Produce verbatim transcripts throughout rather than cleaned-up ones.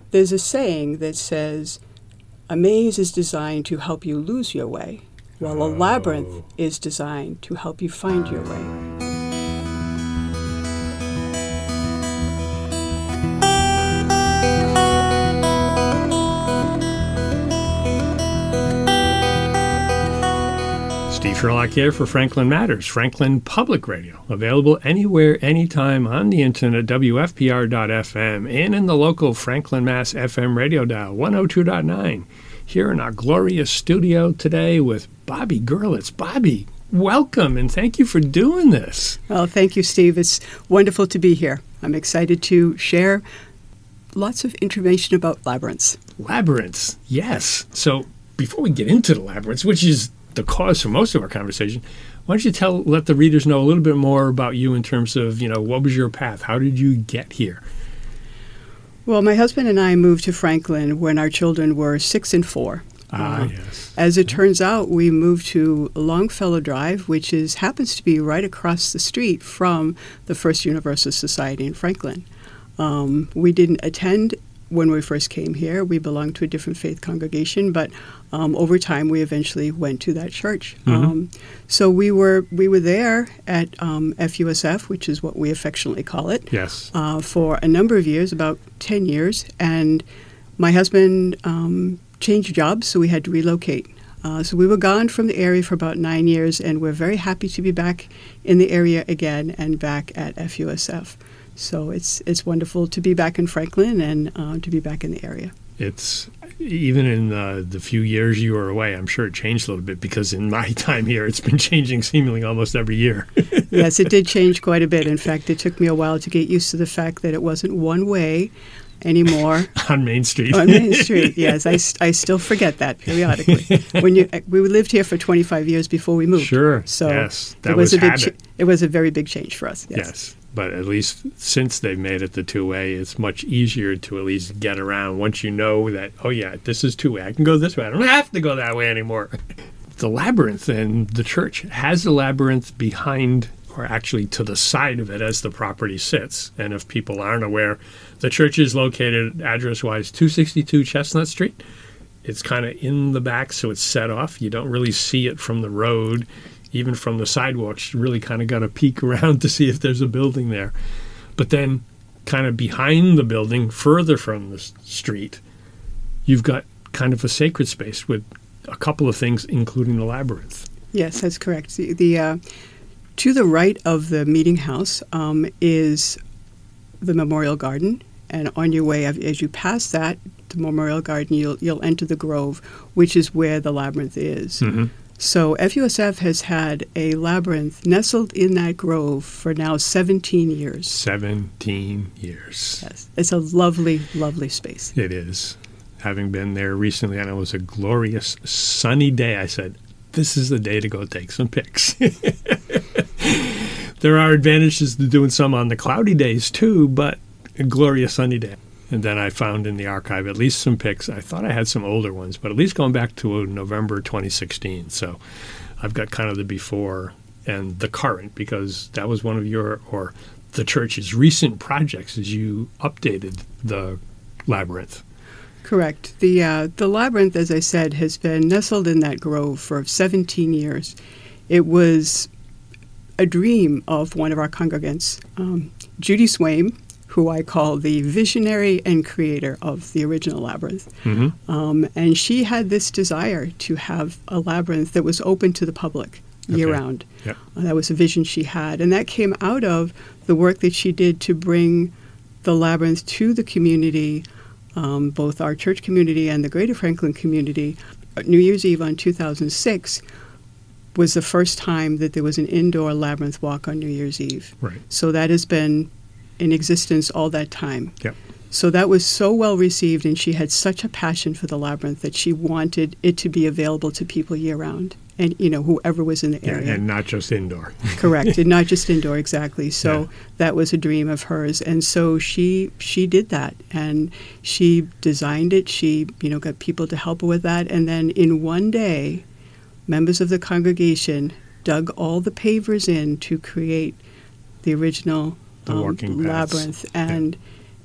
There's a saying that says, a maze is designed to help you lose your way, while a Oh. labyrinth is designed to help you find your way. Steve Sherlock here for Franklin Matters, Franklin Public Radio, available anywhere, anytime on the internet, W F P R dot F M, and in the local Franklin, Mass. F M radio dial, one oh two point nine. Here in our glorious studio today with Bobby Gurlitz. Bobby, welcome, and thank you for doing this. Well, thank you, Steve. It's wonderful to be here. I'm excited to share lots of information about labyrinths. Labyrinths, yes. So before we get into the labyrinths, which is the cause for most of our conversation, why don't you tell, let the readers know a little bit more about you in terms of, you know, what was your path? How did you get here? Well, my husband and I moved to Franklin when our children were six and four. Ah, Uh, yes. As it turns out, we moved to Longfellow Drive, which is happens to be right across the street from the First Universalist Society in Franklin. Um, we didn't attend when we first came here. We belonged to a different faith congregation, but um, over time we eventually went to that church. Mhm. Um, so we were we were there at um, F U S F, which is what we affectionately call it, Yes. uh, for a number of years, about ten years. And my husband um, changed jobs, so we had to relocate. Uh, so we were gone from the area for about nine years, and we're very happy to be back in the area again and back at F U S F. So it's it's wonderful to be back in Franklin and uh, to be back in the area. It's even in uh, the few years you were away, I'm sure it changed a little bit, because in my time here, it's been changing seemingly almost every year. Yes, it did change quite a bit. In fact, it took me a while to get used to the fact that it wasn't one way anymore On Main Street. on Main Street. Yes, I, st- I still forget that periodically. When you we lived here for twenty-five years before we moved. Sure. So yes. That it was, was, a big habit. ch- it was a very big change for us. Yes. Yes. But at least since they've made it the two-way, it's much easier to at least get around once you know that, oh, yeah, this is two-way. I can go this way. I don't have to go that way anymore. The labyrinth, and the church has a labyrinth behind, or actually to the side of it as the property sits. And if people aren't aware, the church is located address-wise two sixty-two Chestnut Street. It's kind of in the back, so it's set off. You don't really see it from the road. Even from the sidewalks, you really kind of got to peek around to see if there's a building there. But then kind of behind the building, further from the s- street, you've got kind of a sacred space with a couple of things, including the labyrinth. Yes, that's correct. The, the uh, to the right of the meeting house um, is the Memorial Garden, and on your way, as you pass that, the Memorial Garden, you'll you'll enter the Grove, which is where the labyrinth is. Mm-hmm. So F U S F has had a labyrinth nestled in that grove for now seventeen years. seventeen years. Yes, it's a lovely, lovely space. It is. Having been there recently, and it was a glorious sunny day, I said, this is the day to go take some pics. There are advantages to doing some on the cloudy days too, but a glorious sunny day. And then I found in the archive at least some pics. I thought I had some older ones, but at least going back to November twenty sixteen. So I've got kind of the before and the current, because that was one of your, or the church's recent projects as you updated the labyrinth. Correct. The uh, the labyrinth, as I said, has been nestled in that grove for seventeen years. It was a dream of one of our congregants, um, Judy Swaim, who I call the visionary and creator of the original labyrinth. Mm-hmm. Um, and she had this desire to have a labyrinth that was open to the public year-round. Yep. Uh, that was a vision she had. And that came out of the work that she did to bring the labyrinth to the community, um, both our church community and the greater Franklin community. New Year's Eve on two thousand six was the first time that there was an indoor labyrinth walk on New Year's Eve. Right. So that has been in existence all that time. Yep. So that was so well received, and she had such a passion for the labyrinth that she wanted it to be available to people year-round, and, you know, whoever was in the Yeah, area. and not just indoor. Correct, and not just indoor, exactly. So Yeah. that was a dream of hers, and so she she did that, and she designed it. She, you know, got people to help her with that, and then in one day, members of the congregation dug all the pavers in to create the original The um, working paths. labyrinth, and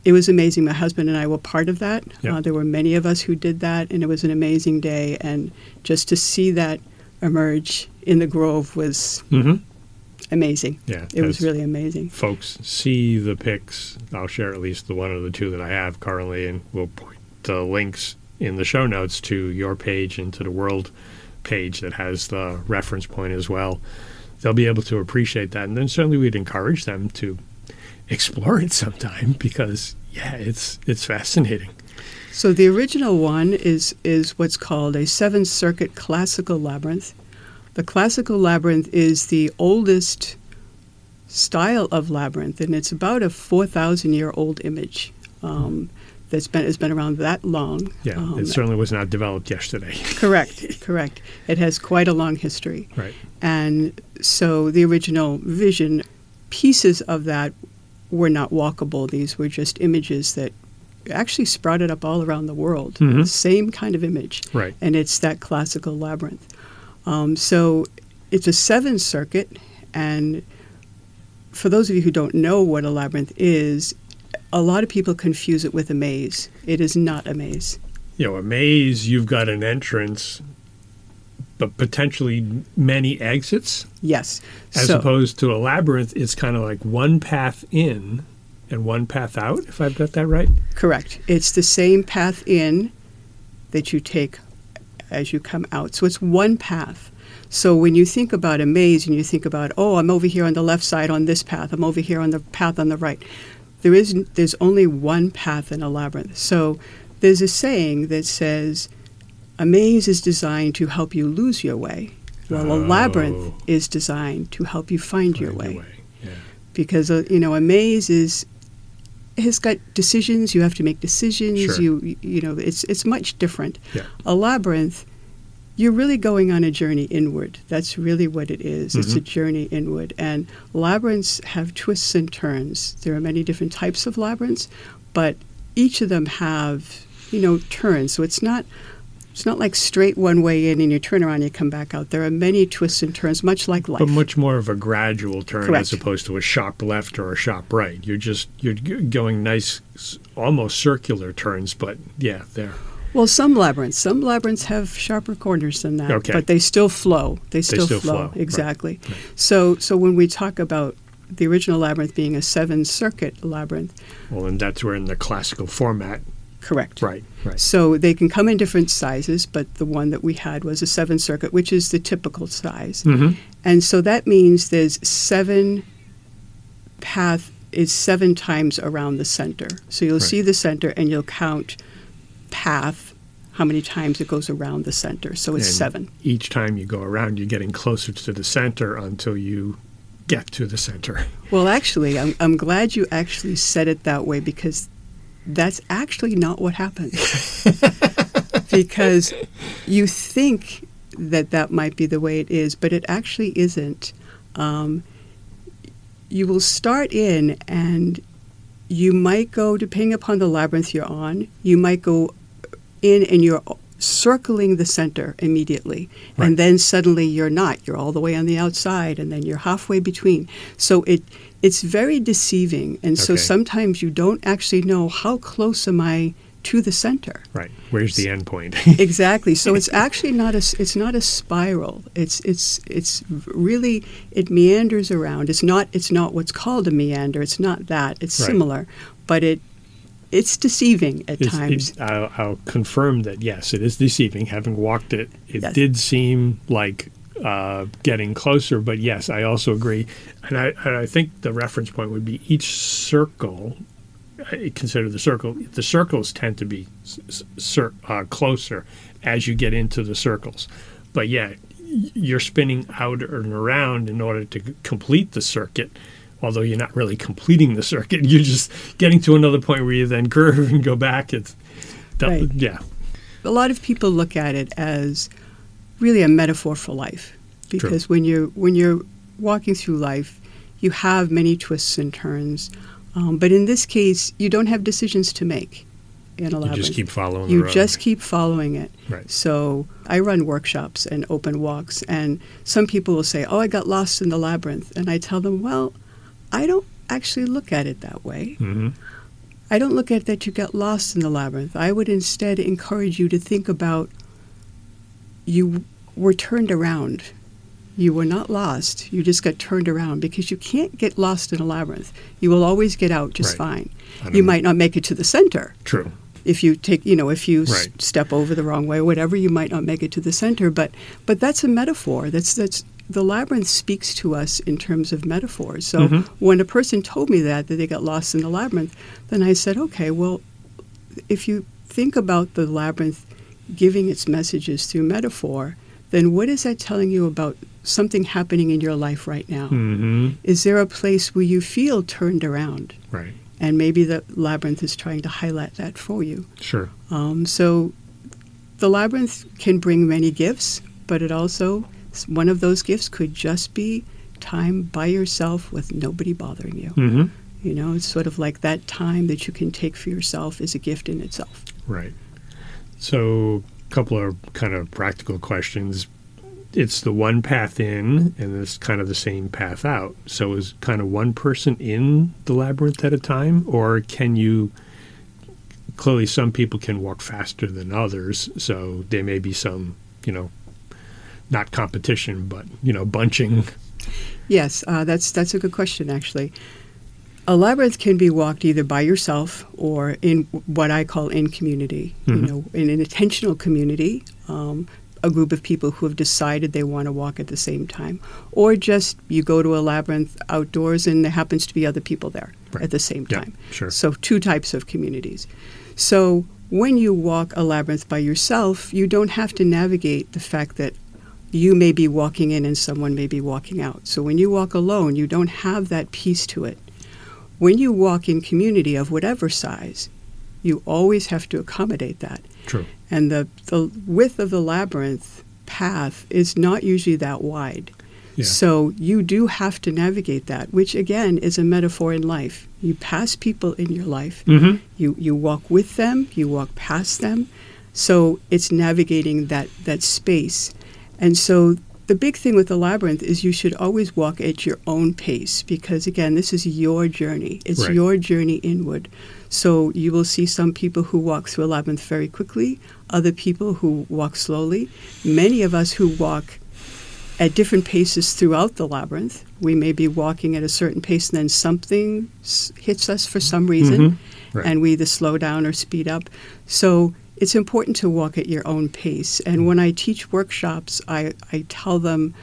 it was amazing. My husband and I were part of that. Yep. Uh, there were many of us who did that, and it was an amazing day. And just to see that emerge in the Grove was Mm-hmm. amazing. Yeah, It was that's- really amazing. Folks see the pics. I'll share at least the one or the two that I have currently, and we'll point the links in the show notes to your page and to the World page that has the reference point as well. They'll be able to appreciate that, and then certainly we'd encourage them to explore it sometime because, yeah, it's it's fascinating. So the original one is is what's called a seven circuit classical labyrinth. The classical labyrinth is the oldest style of labyrinth, and it's about a four thousand year old image um, that's been has been around that long. Yeah, Um, it certainly was not developed yesterday. correct, correct. It has quite a long history. Right. And so the original vision, pieces of that were not walkable. These were just images that actually sprouted up all around the world. Mhm. The same kind of image. Right. And it's that classical labyrinth. Um, so it's a seven circuit, and for those of you who don't know what a labyrinth is, a lot of people confuse it with a maze. It is not a maze. You know, a maze, you've got an entrance, but potentially many exits. Yes. As so, opposed to a labyrinth, it's kind of like one path in and one path out, if I've got that right. correct. It's the same path in that you take as you come out. So it's one path. So when you think about a maze and you think about, oh, I'm over here on the left side on this path, I'm over here on the path on the right, there is there's only one path in a labyrinth. So there's a saying that says, a maze is designed to help you lose your way, while a Oh. labyrinth is designed to help you find, your Find way. Yeah. Because uh, you know, a maze is has got decisions. You have to make decisions. Sure. You you know, it's it's much different. Yeah. A labyrinth, you're really going on a journey inward. That's really what it is. It's a Mhm. journey inward. And labyrinths have twists and turns. There are many different types of labyrinths, but each of them have, you know, turns. So it's not it's not like straight one way in and you turn around and you come back out. There are many twists and turns, much like life. But much more of a gradual turn Correct. as opposed to a sharp left or a sharp right. You're just you're g- going nice, s- almost circular turns, but yeah, there. Well, some labyrinths, some labyrinths have sharper corners than that, Okay. but they still flow. They still, still flow. flow, right, Exactly. right. So, so when we talk about the original labyrinth being a seven-circuit labyrinth, Well, and that's where in the classical format. correct. Right. Right. So they can come in different sizes, but the one that we had was a seven-circuit, which is the typical size. Mm-hmm. And so that means there's seven path is seven times around the center. So you'll Right. see the center and you'll count path, how many times it goes around the center. So it's And seven. Each time you go around, you're getting closer to the center until you get to the center. Well, actually, I'm, I'm glad you actually said it that way because that's actually not what happens. Because you think that that might be the way it is, but it actually isn't. Um, you will start in and you might go, depending upon the labyrinth you're on, you might go in and you're circling the center immediately. Right. And then suddenly you're not. You're all the way on the outside and then you're halfway between. So it it's very deceiving. And so Okay. sometimes you don't actually know how close am I to the center. Right. Where's the end point? Exactly. So it's actually not a s- it's not a spiral. It's it's it's really it meanders around. It's not it's not what's called a meander. It's not that. It's Right. similar, but it it's deceiving at It's- times. it- I'll, I'll confirm that, yes, it is deceiving. Having walked it, it Yes. did seem like uh, getting closer, but yes, I also agree. And I, and I think the reference point would be each circle, I consider the circle, the circles tend to be s- s- cir- uh, closer as you get into the circles. But yeah, y- you're spinning out and around in order to c- complete the circuit. Although you're not really completing the circuit, you're just getting to another point where you then curve and go back. It's that, Right. yeah, A lot of people look at it as really a metaphor for life, because when you're when you're walking through life, you have many twists and turns. Um, but in this case, you don't have decisions to make in a you labyrinth. just keep following You the road. just keep following it. Right. So I run workshops and open walks, and some people will say, "Oh, I got lost in the labyrinth," and I tell them, "Well, I don't actually look at it that way. hmm I don't look at that you get lost in the labyrinth. I would instead encourage you to think about you were turned around. You were not lost. You just got turned around, because you can't get lost in a labyrinth. You will always get out just Right. fine. You might not make it to the center. True. If you take, you know, if you Right. s- step over the wrong way or whatever, you might not make it to the center. But but that's a metaphor. That's that's the labyrinth speaks to us in terms of metaphors. So Mhm. when a person told me that that they got lost in the labyrinth, then I said, okay, well, if you think about the labyrinth giving its messages through metaphor, then what is that telling you about something happening in your life right now? Mm-hmm. Is there a place where you feel turned around? Right. And maybe the labyrinth is trying to highlight that for you. Sure. Um, so the labyrinth can bring many gifts, but it also, one of those gifts could just be time by yourself with nobody bothering you. Mm-hmm. You know, it's sort of like that time that you can take for yourself is a gift in itself. Right. So a couple of kind of practical questions. It's the one path in, and it's kind of the same path out. So is kind of one person in the labyrinth at a time, or can you? Clearly, some people can walk faster than others, so there may be some, you know, not competition, but you know, bunching. Yes, uh, that's that's a good question, actually. A labyrinth can be walked either by yourself or in what I call in community, Mhm. you know, in an intentional community, um, a group of people who have decided they want to walk at the same time. Or just you go to a labyrinth outdoors and there happens to be other people there Right. at the same Yeah, time. sure. So two types of communities. So when you walk a labyrinth by yourself, you don't have to navigate the fact that you may be walking in and someone may be walking out. So when you walk alone, you don't have that piece to it. When you walk in community of whatever size, you always have to accommodate that. True. And the, the width of the labyrinth path is not usually that wide. Yeah. So you do have to navigate that, which again is a metaphor in life. You pass people in your life. Mm-hmm. You you walk with them, you walk past them. So it's navigating that, that space. And so the big thing with the labyrinth is you should always walk at your own pace, because again, this is your journey. It's Right. your journey inward. So you will see some people who walk through a labyrinth very quickly, other people who walk slowly. Many of us who walk at different paces throughout the labyrinth. We may be walking at a certain pace and then something s- hits us for some reason, Mhm. Right. and we either slow down or speed up. So it's important to walk at your own pace. And when I teach workshops, I, I tell them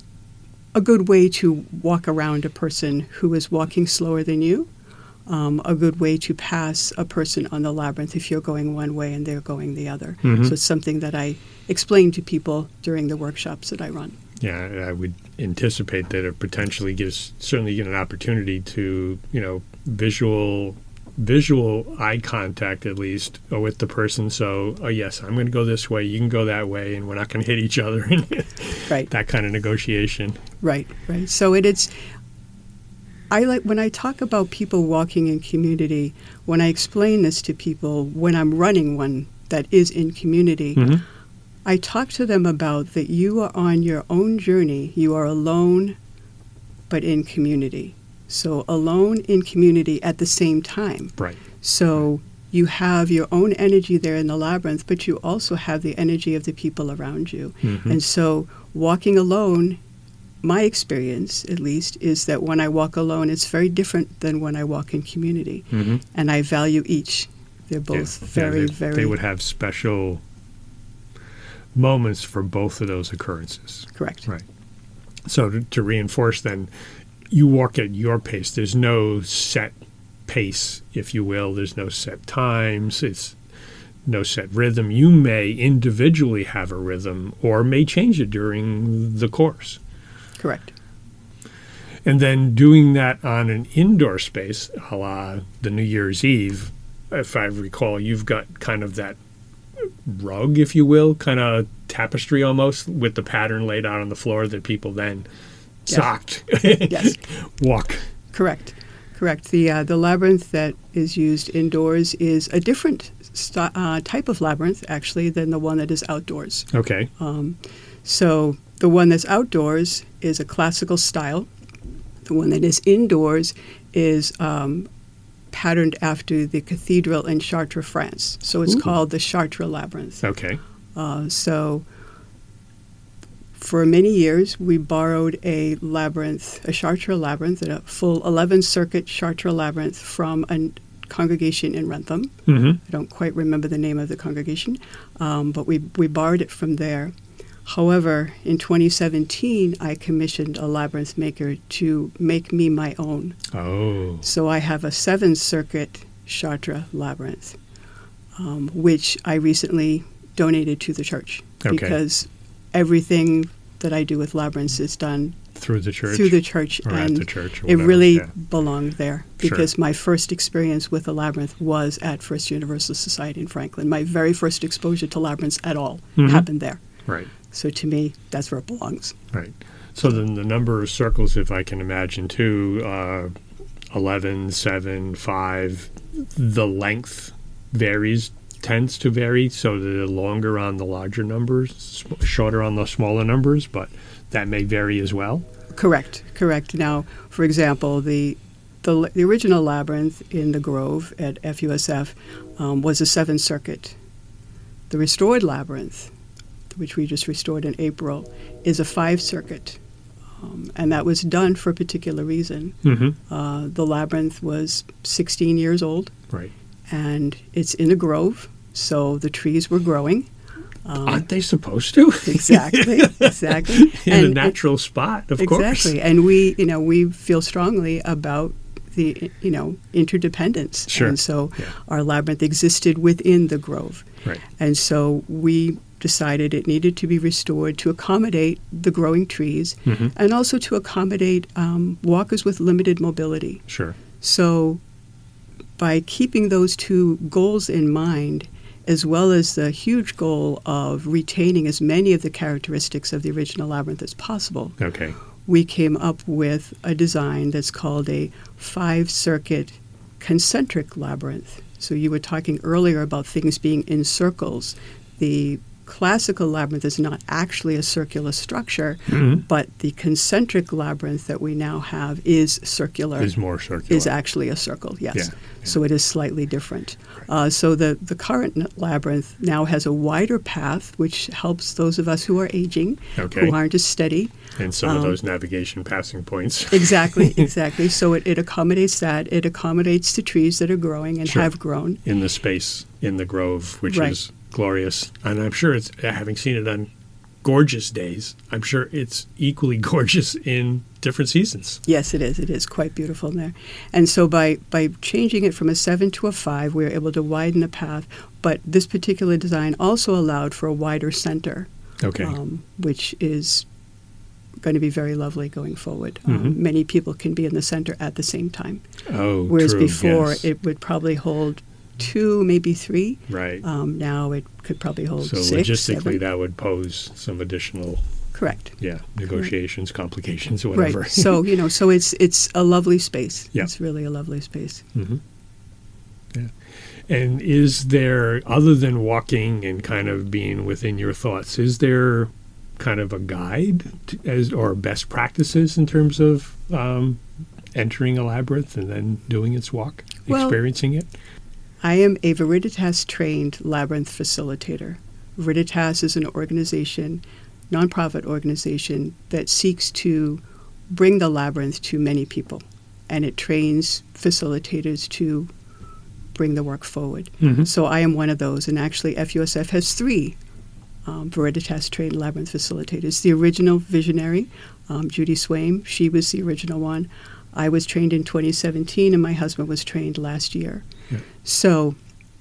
a good way to walk around a person who is walking slower than you, um, a good way to pass a person on the labyrinth if you're going one way and they're going the other. Mhm. So it's something that I explain to people during the workshops that I run. Yeah, I would anticipate that it potentially gives certainly get an opportunity to, you know, visual visual eye contact at least uh, with the person. So, oh yes, I'm going to go this way, you can go that way, and we're not going to hit each other. Right. That kind of negotiation. Right, right. So it, it's, I like, when I talk about people walking in community, when I explain this to people, when I'm running one that is in community, Mhm. I talk to them about that you are on your own journey. You are alone, but in community. So alone in community at the same time. Right. So you have your own energy there in the labyrinth, but you also have the energy of the people around you. Mhm. And so walking alone, my experience at least, is that when I walk alone, it's very different than when I walk in community. Mhm. And I value each. They're both Yeah. very, Yeah, they, very They would have special moments for both of those occurrences. correct. Right. So to, to reinforce then, you walk at your pace. There's no set pace, if you will. There's no set times. It's no set rhythm. You may individually have a rhythm or may change it during the course. Correct. And then doing that on an indoor space, a la the New Year's Eve, if I recall, you've got kind of that rug, if you will, kind of tapestry almost, with the pattern laid out on the floor that people then Yes. socked Yes. walk. Correct. Correct. The uh, the labyrinth that is used indoors is a different st- uh, type of labyrinth, actually, than the one that is outdoors. Okay. Um, so the one that's outdoors is a classical style. The one that is indoors is um, patterned after the cathedral in Chartres, France. So it's Ooh. called the Chartres Labyrinth. Okay. Uh, so for many years, we borrowed a labyrinth, a Chartres labyrinth, a full eleven-circuit Chartres labyrinth from a congregation in Wrentham. Mm-hmm. I don't quite remember the name of the congregation, um, but we, we borrowed it from there. However, in twenty seventeen, I commissioned a labyrinth maker to make me my own. Oh. So I have a seven-circuit Chartres labyrinth, um, which I recently donated to the church. Okay. Because everything that I do with labyrinths is done Through the church? through the church. Or and at the church or it whatever, really yeah. belonged there. Sure. Because my first experience with a labyrinth was at First Universal Society in Franklin. My very first exposure to labyrinths at all Mhm. happened there. Right. So to me, that's where it belongs. Right. So then the number of circles, if I can imagine, too, uh, eleven, seven, five, the length varies, tends to vary, so they're longer on the larger numbers, sm- shorter on the smaller numbers, but that may vary as well? Correct, correct. Now, for example, the the, the original labyrinth in the Grove at F U S F um, was a seven-circuit. The restored labyrinth, which we just restored in April, is a five-circuit. Um, and that was done for a particular reason. Mm-hmm. Uh, the labyrinth was sixteen years old, Right. and it's in a grove, so the trees were growing. Um, Aren't they supposed to? Exactly, exactly. In And a it- natural spot, of exactly. course. And we, you know, we feel strongly about the, you know, interdependence. Sure. And so Yeah. our labyrinth existed within the grove. Right. And so we decided it needed to be restored to accommodate the growing trees Mhm. and also to accommodate um, walkers with limited mobility. Sure. So by keeping those two goals in mind, as well as the huge goal of retaining as many of the characteristics of the original labyrinth as possible, Okay. we came up with a design that's called a five-circuit concentric labyrinth. So you were talking earlier about things being in circles. The classical labyrinth is not actually a circular structure, Mhm. but the concentric labyrinth that we now have is circular. Is more circular. Is actually a circle, yes. Yeah, yeah. So it is slightly different. Uh, so the, the current n- labyrinth now has a wider path, which helps those of us who are aging, Okay. who aren't as steady. And some of um, those navigation passing points. Exactly, exactly. So it, it accommodates that. It accommodates the trees that are growing and Sure. have grown. In the space in the grove, which Right. is glorious. And I'm sure it's, having seen it on gorgeous days, I'm sure it's equally gorgeous in different seasons. Yes, it is. It is quite beautiful in there. And so by, by changing it from a seven to a five, we were able to widen the path. But this particular design also allowed for a wider center, Okay. um, which is going to be very lovely going forward. Um, Mhm. many people can be in the center at the same time. oh, Whereas true, before, yes. it would probably hold two, maybe three. Right. Um, now it could probably hold So six, logistically, seven. that would pose some additional, Correct. yeah, negotiations, complications, whatever. Right. So, you know, so it's it's a lovely space. Yeah. It's really a lovely space. hmm Yeah. And is there, other than walking and kind of being within your thoughts, is there kind of a guide to, as or best practices in terms of um, entering a labyrinth and then doing its walk, Well, experiencing it? I am a Veritas-trained labyrinth facilitator. Veritas is an organization, nonprofit organization, that seeks to bring the labyrinth to many people, and it trains facilitators to bring the work forward. Mhm. So I am one of those, and actually F U S F has three um, Veritas-trained labyrinth facilitators. The original visionary, um, Judy Swaim, she was the original one. I was trained in twenty seventeen, and my husband was trained last year. Yeah. So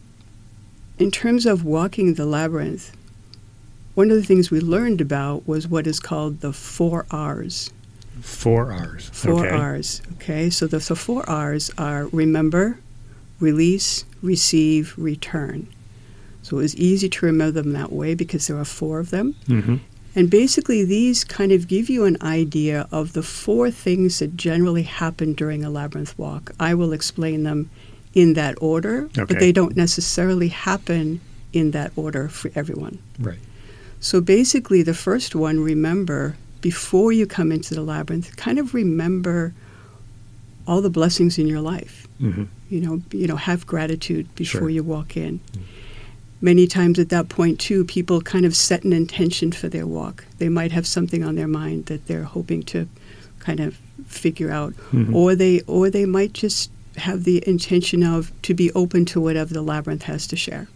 in terms of walking the labyrinth, one of the things we learned about was what is called the four R's. Four R's. Four okay. R's, okay? So the, the four R's are remember, release, receive, return. So it was easy to remember them that way because there are four of them. Mm-hmm. And basically these kind of give you an idea of the four things that generally happen during a labyrinth walk. I will explain them in that order, Okay. but they don't necessarily happen in that order for everyone. Right. So basically the first one, remember, before you come into the labyrinth, kind of remember all the blessings in your life. Mm-hmm. You know, you know, have gratitude before Sure. you walk in. Mm-hmm. Many times at that point, too, people kind of set an intention for their walk. They might have something on their mind that they're hoping to kind of figure out, mm-hmm. or they or they might just have the intention of to be open to whatever the labyrinth has to share.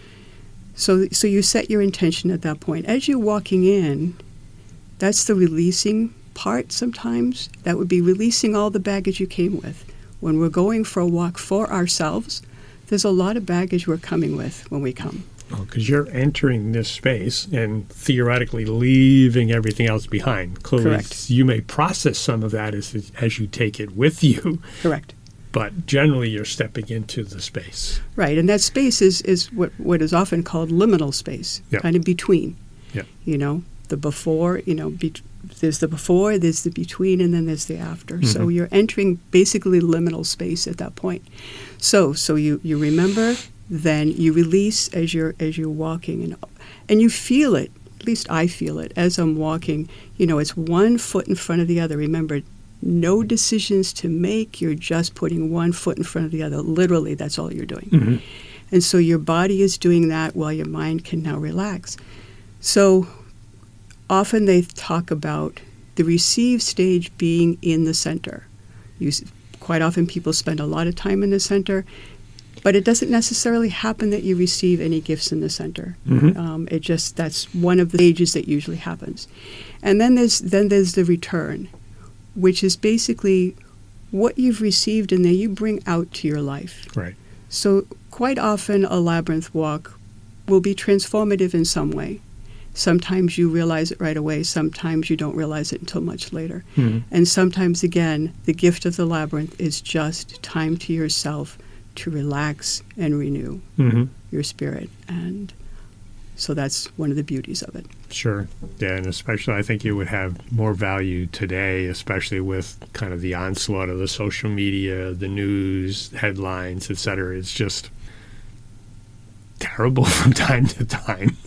So, so you set your intention at that point. As you're walking in, that's the releasing part sometimes. That would be releasing all the baggage you came with. When we're going for a walk for ourselves, there's a lot of baggage we're coming with when we come. Because you're entering this space and theoretically leaving everything else behind. Clearly, Correct. You may process some of that as as you take it with you. Correct. But generally, you're stepping into the space. Right, and that space is, is what, what is often called liminal space, Yeah. kind of between. Yeah. You know, the before, you know, be, there's the before, there's the between, and then there's the after. Mm-hmm. So you're entering basically liminal space at that point. So so you, you remember, then you release as you're as you're walking, and and you feel it. At least I feel it as I'm walking. You know, it's one foot in front of the other. Remember, no decisions to make. You're just putting one foot in front of the other. Literally, that's all you're doing. Mm-hmm. And so your body is doing that while your mind can now relax. So often they talk about the receive stage being in the center. You, quite often people spend a lot of time in the center, but it doesn't necessarily happen that you receive any gifts in the center. Mm-hmm. Um, it just, that's one of the stages that usually happens. And then there's then there's the return, which is basically what you've received in there you bring out to your life. Right. So quite often a labyrinth walk will be transformative in some way. Sometimes you realize it right away. Sometimes you don't realize it until much later. Mm-hmm. And sometimes, again, the gift of the labyrinth is just time to yourself to relax and renew Mm-hmm. your spirit. And so that's one of the beauties of it. Sure. Yeah, and especially I think it would have more value today, especially with kind of the onslaught of the social media, the news, headlines, et cetera. It's just terrible from time to time.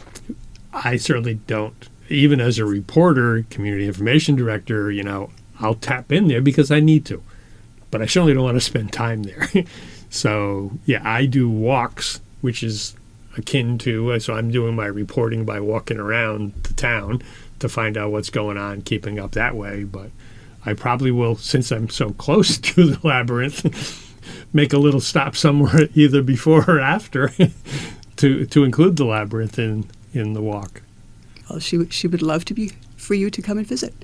I certainly don't. Even as a reporter, community information director, you know, I'll tap in there because I need to. But I certainly don't want to spend time there. So, yeah, I do walks, which is akin to, so I'm doing my reporting by walking around the town to find out what's going on, keeping up that way. But I probably will, since I'm so close to the labyrinth, make a little stop somewhere either before or after to to include the labyrinth in, in the walk. Well, she she would love to be for you to come and visit.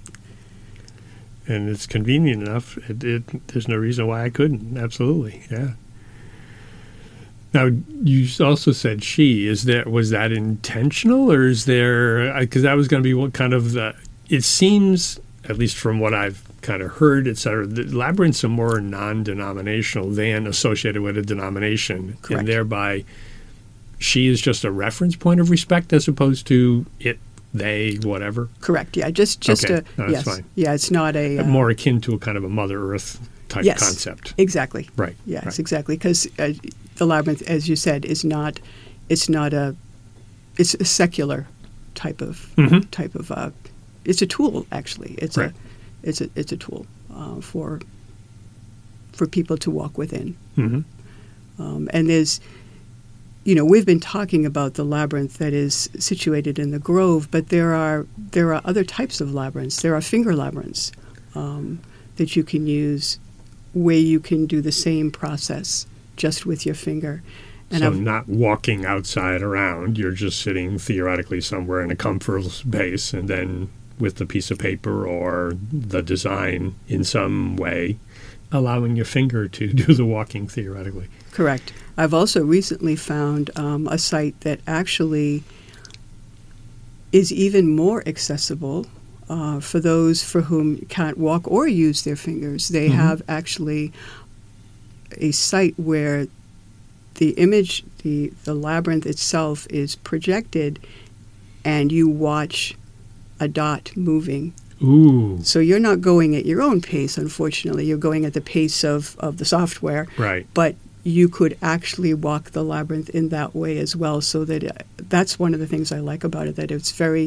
And it's convenient enough. It, it, there's no reason why I couldn't. Absolutely, yeah. Now, you also said she. Is there was that intentional, or is there? Because that was going to be what kind of the. It seems, at least from what I've kind of heard, et cetera, the labyrinths are more non-denominational than associated with a denomination, Correct. And thereby, she is just a reference point of respect as opposed to it, they, whatever. Correct. Yeah. Just just Okay. a No, that's yes. fine. Yeah. It's not a uh, More akin to a kind of a Mother Earth type yes, concept. Exactly. Right. Yes. right. Exactly. Because uh, the labyrinth, as you said, is not. It's not a. It's a secular type of Mhm. type of. Uh, it's a tool. Actually, it's Right. a. It's a. It's a tool uh, for. For people to walk within, Mm-hmm. um, and there's. You know, we've been talking about the labyrinth that is situated in the grove, but there are there are other types of labyrinths. There are finger labyrinths um, that you can use, where you can do the same process just with your finger. And so I've, not walking outside around, you're just sitting theoretically somewhere in a comfortable space, and then with the piece of paper or the design in some way, allowing your finger to do the walking theoretically. correct. I've also recently found um, a site that actually is even more accessible uh, for those for whom can't walk or use their fingers. They Mhm. have actually a site where the image, the, the labyrinth itself is projected, and you watch a dot moving. Ooh, So you're not going at your own pace, unfortunately. You're going at the pace of, of the software. right. But you could actually walk the labyrinth in that way as well. So that uh, that's one of the things I like about it, that it's very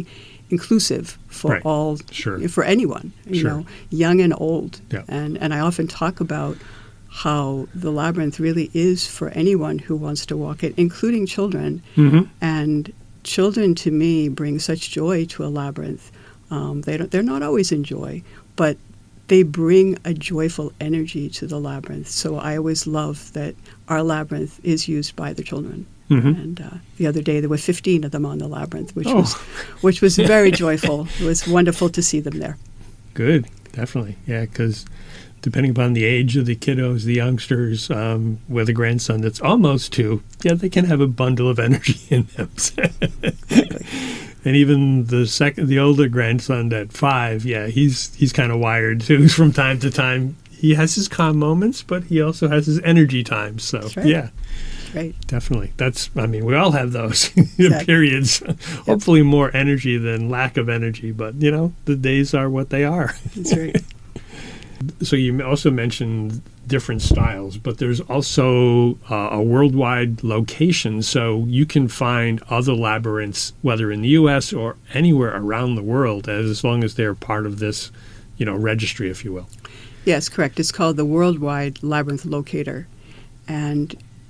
inclusive for Right. all, Sure. for anyone, you Sure. know, young and old. Yeah. And, and I often talk about how the labyrinth really is for anyone who wants to walk it, including children. Mm-hmm. And children, to me, bring such joy to a labyrinth. Um, they don't, they're not always in joy, but they bring a joyful energy to the labyrinth. So I always love that our labyrinth is used by the children. Mm-hmm. And uh, the other day there were fifteen of them on the labyrinth, which Oh. was which was very joyful. It was wonderful to see them there. Good, definitely. Yeah, because depending upon the age of the kiddos, the youngsters, um, with a grandson that's almost two, yeah, they can have a bundle of energy in them. And even the second, the older grandson at five, yeah, he's he's kind of wired too. From time to time, he has his calm moments, but he also has his energy times. So That's right. yeah, Right. definitely. That's, I mean, we all have those Exactly. periods. Hopefully more energy than lack of energy, but you know, the days are what they are. That's right. So you also mentioned different styles, but there's also uh, a worldwide location, so you can find other labyrinths, whether in the U S or anywhere around the world, as long as they're part of this, you know, registry, if you will. Yes, correct. It's called the Worldwide Labyrinth Locator. And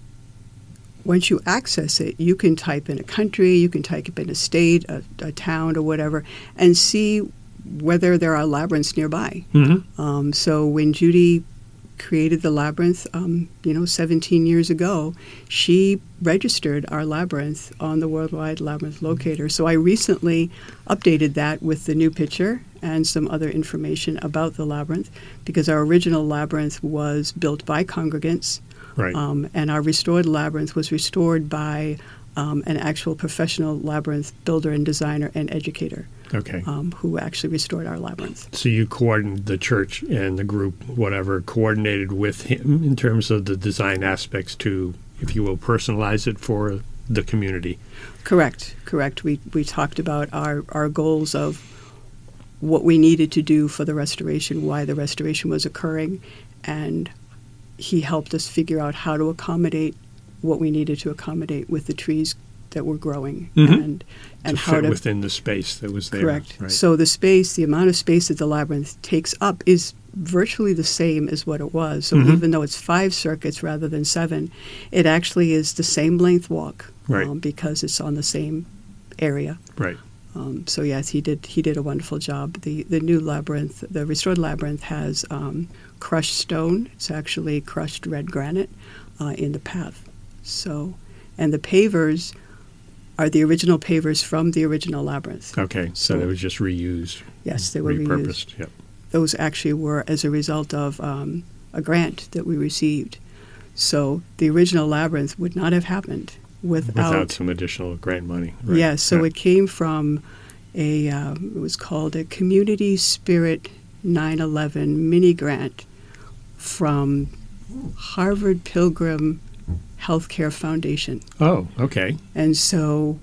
once you access it, you can type in a country, you can type in a state, a, a town, or whatever, and see whether there are labyrinths nearby. Mm-hmm. Um, so when Judy created the labyrinth, um, you know, seventeen years ago, she registered our labyrinth on the Worldwide Labyrinth Locator. So I recently updated that with the new picture and some other information about the labyrinth, because our original labyrinth was built by congregants, Right. um, and our restored labyrinth was restored by um, an actual professional labyrinth builder and designer and educator. Okay. Um, who actually restored our labyrinth. So you coordinated, the church and the group, whatever, coordinated with him in terms of the design aspects to, if you will, personalize it for the community. Correct, correct. We we talked about our, our goals of what we needed to do for the restoration, why the restoration was occurring, and he helped us figure out how to accommodate what we needed to accommodate with the trees that were growing, Mhm. and and to how fit to within the space that was there. correct. Right. So the space, the amount of space that the labyrinth takes up is virtually the same as what it was. So Mhm. even though it's five circuits rather than seven, it actually is the same length walk, Right. um, because it's on the same area. Right. Um, so yes, he did. He did a wonderful job. the The new labyrinth, the restored labyrinth, has um, crushed stone. It's actually crushed red granite uh, in the path. So, and the pavers are the original pavers from the original labyrinth. Okay. So, So- it was just reused. Yes, they were reused. repurposed. Yep. Those actually were as a result of um, a grant that we received. So the original labyrinth would not have happened without. Without some additional grant money. Right. Yes, so Yeah. it came from a, um, it was called a Community Spirit nine eleven mini grant from Harvard Pilgrim Healthcare Foundation. Oh, okay. And so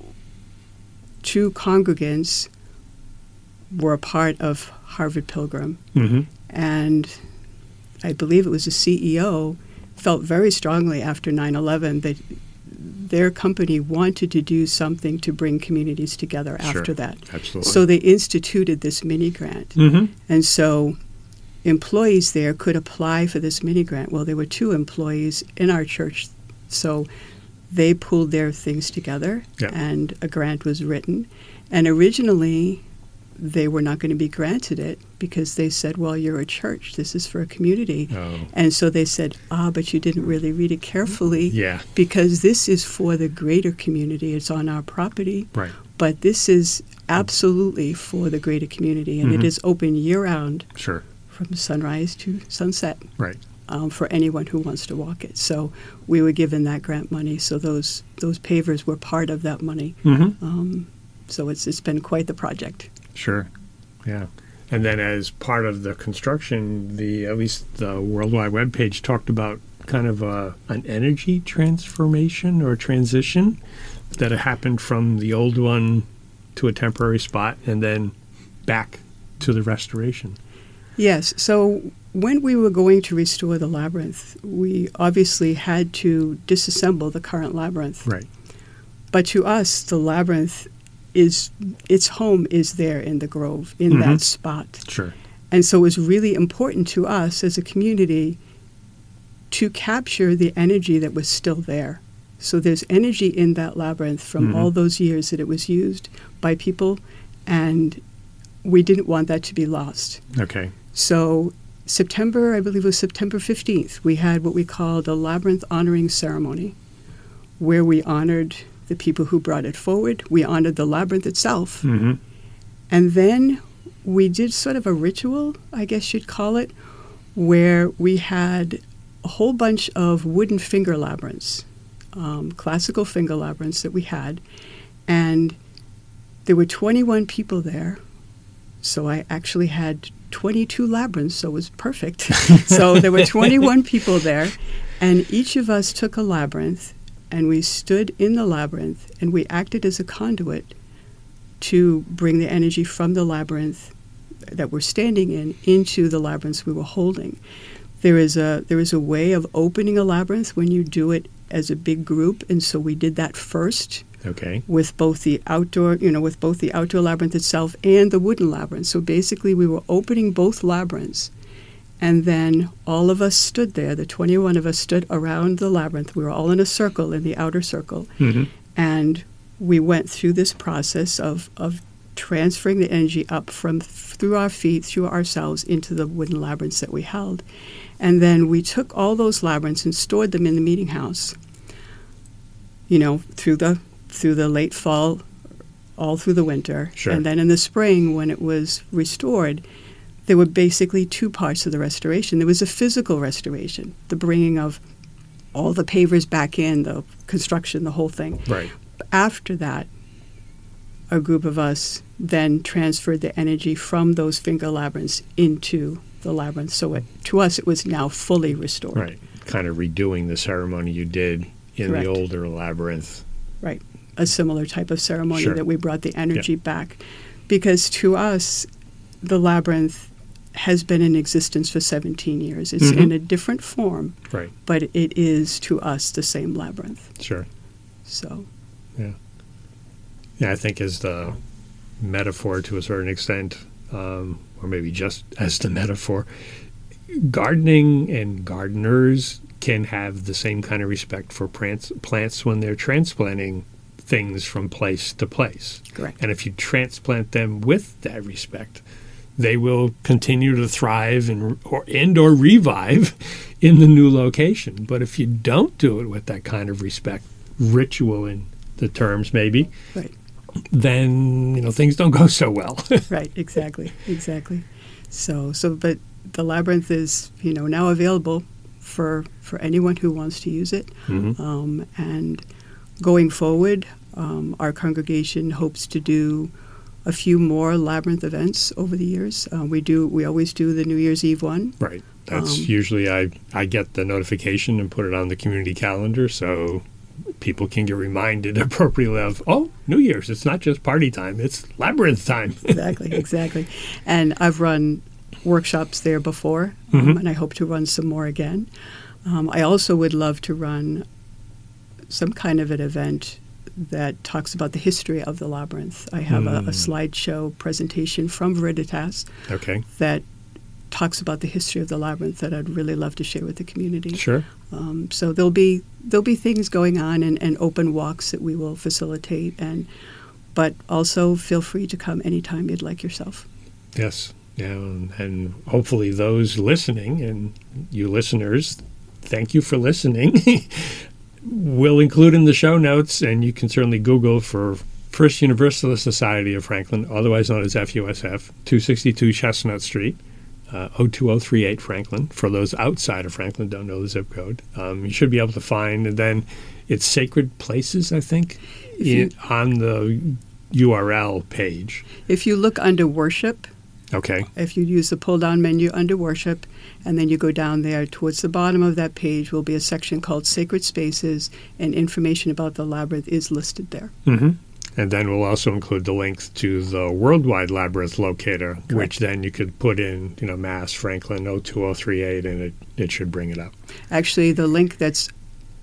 two congregants were a part of Harvard Pilgrim, Mm-hmm. and I believe it was the C E O felt very strongly after nine eleven that their company wanted to do something to bring communities together Sure. after that. Absolutely. So they instituted this mini grant. Mm-hmm. And so employees there could apply for this mini grant. Well, there were two employees in our church, so they pulled their things together, Yeah. and a grant was written. And originally, they were not going to be granted it because they said, well, you're a church. This is for a community. Oh, And so they said, ah, but you didn't really read it carefully yeah. because this is for the greater community. It's on our property. Right. But this is absolutely for the greater community, and Mhm. it is open year-round Sure. from sunrise to sunset Right. um, for anyone who wants to walk it. So we were given that grant money, so those those pavers were part of that money. Mm-hmm. Um, so it's it's been quite the project. Sure. Yeah. And then as part of the construction, the at least the Worldwide web page talked about kind of a, an energy transformation or transition that had happened from the old one to a temporary spot and then back to the restoration. Yes. So when we were going to restore the labyrinth, we obviously had to disassemble the current labyrinth. Right. But to us, the labyrinth is its home is there in the grove, in Mhm. that spot. Sure. And so it was really important to us as a community to capture the energy that was still there. So there's energy in that labyrinth from Mhm. all those years that it was used by people, and we didn't want that to be lost. Okay. So September, I believe it was September fifteenth, we had what we called a labyrinth honoring ceremony, where we honored the people who brought it forward. We honored the labyrinth itself. Mm-hmm. And then we did sort of a ritual, I guess you'd call it, where we had a whole bunch of wooden finger labyrinths, um, classical finger labyrinths that we had. And there were twenty-one people there. So I actually had twenty-two labyrinths, so it was perfect. So there were twenty-one people there, and each of us took a labyrinth, and we stood in the labyrinth, and we acted as a conduit to bring the energy from the labyrinth that we're standing in into the labyrinths we were holding. There is a there is a way of opening a labyrinth when you do it as a big group, and so we did that first. Okay. With both the outdoor, you know, with both the outdoor labyrinth itself and the wooden labyrinth. So basically, we were opening both labyrinths, and then all of us stood there. The twenty-one of us stood around the labyrinth. We were all in a circle, in the outer circle, Mm-hmm. and we went through this process of of transferring the energy up from through our feet, through ourselves, into the wooden labyrinths that we held, and then we took all those labyrinths and stored them in the meeting house. You know, through the through the late fall, all through the winter. Sure. And then in the spring, when it was restored, there were basically two parts of the restoration. There was a physical restoration, the bringing of all the pavers back in, the construction, the whole thing. Right. After that, a group of us then transferred the energy from those finger labyrinths into the labyrinth. So it, to us, it was now fully restored. Right. Kind of redoing the ceremony you did in Correct. the older labyrinth. Right. A similar type of ceremony Sure. that we brought the energy back. Because to us, the labyrinth has been in existence for seventeen years. It's Mhm. in a different form, Right. but it is to us the same labyrinth. Sure. So, Yeah, I think as the metaphor to a certain extent, um, or maybe just as the metaphor, gardening and gardeners can have the same kind of respect for plants, plants when they're transplanting things from place to place. correct. And if you transplant them with that respect, they will continue to thrive and or, and or revive in the new location. But if you don't do it with that kind of respect, ritual in the terms maybe, Right. then you know things don't go so well. Right, exactly, exactly. So, so, but the labyrinth is, you know, now available for for anyone who wants to use it. Mhm. Um, and going forward, um, our congregation hopes to do a few more labyrinth events over the years. Uh, we do, we always do the New Year's Eve one. Right. That's Um, usually I, I get the notification and put it on the community calendar so people can get reminded appropriately of, oh, New Year's. It's not just party time. It's labyrinth time. Exactly, exactly. And I've run workshops there before, um, Mhm. and I hope to run some more again. Um, I also would love to run some kind of an event that talks about the history of the labyrinth. I have a, a Mm. slideshow presentation from Veritas Okay. that talks about the history of the labyrinth that I'd really love to share with the community. Sure. Um, so there'll be there'll be things going on and, and open walks that we will facilitate, and but also feel free to come anytime you'd like yourself. Yes. Yeah. And, and hopefully those listening and you listeners, thank you for listening. We'll include in the show notes, and you can certainly Google for First Universalist Society of Franklin, otherwise known as F U S F, two sixty-two Chestnut Street, uh, oh two oh three eight Franklin. For those outside of Franklin, don't know the zip code, um, you should be able to find. And then it's Sacred Places, I think, you- in, on the U R L page. If you look under worship, Okay. if you use the pull-down menu under worship, and then you go down there towards the bottom of that page will be a section called Sacred Spaces, and information about the labyrinth is listed there. Mm-hmm. And then we'll also include the link to the Worldwide Labyrinth Locator, which Correct. then you could put in, you know, Mass Franklin oh two oh three eight, and it, it should bring it up. Actually, the link that's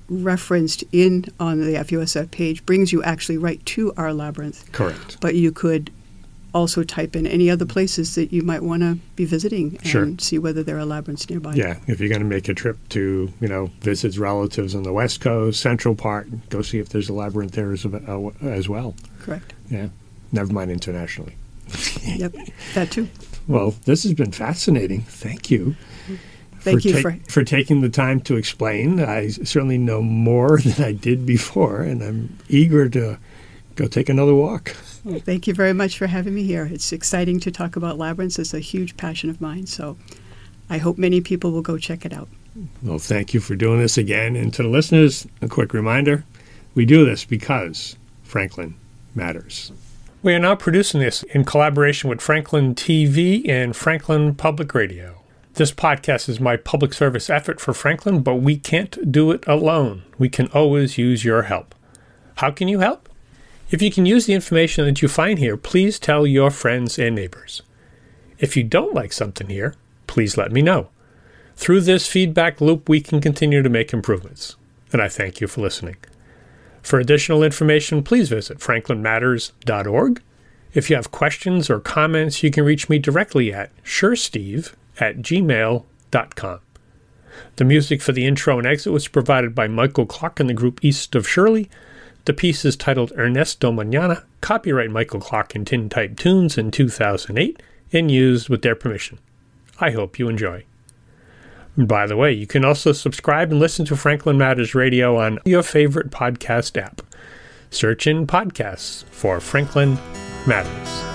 referenced in on the F U S F page brings you actually right to our labyrinth. Correct. But you could also type in any other places that you might want to be visiting and Sure. see whether there are labyrinths nearby. Yeah, if you're going to make a trip to, you know, visit relatives on the West Coast, Central Park, go see if there's a labyrinth there as, uh, as well. Correct. Yeah, never mind internationally. Yep, that too. Well, this has been fascinating. Thank you. Thank for you ta- for for taking the time to explain. I certainly know more than I did before, and I'm eager to go take another walk. Well, thank you very much for having me here. It's exciting to talk about labyrinths. It's a huge passion of mine, so I hope many people will go check it out. Well, thank you for doing this again. And to the listeners, a quick reminder, we do this because Franklin matters. We are now producing this in collaboration with Franklin T V and Franklin Public Radio. This podcast is my public service effort for Franklin, but we can't do it alone. We can always use your help. How can you help? If you can use the information that you find here, please tell your friends and neighbors. If you don't like something here, please let me know. Through this feedback loop, we can continue to make improvements. And I thank you for listening. For additional information, please visit franklin matters dot org. If you have questions or comments, you can reach me directly at suresteve at gmail dot com. The music for the intro and exit was provided by Michael Clark and the group East of Shirley. The piece is titled Ernesto Mañana, copyright Michael Clark and Tintype Tunes in two thousand eight, and used with their permission. I hope you enjoy. And by the way, you can also subscribe and listen to Franklin Matters Radio on your favorite podcast app. Search in podcasts for Franklin Matters.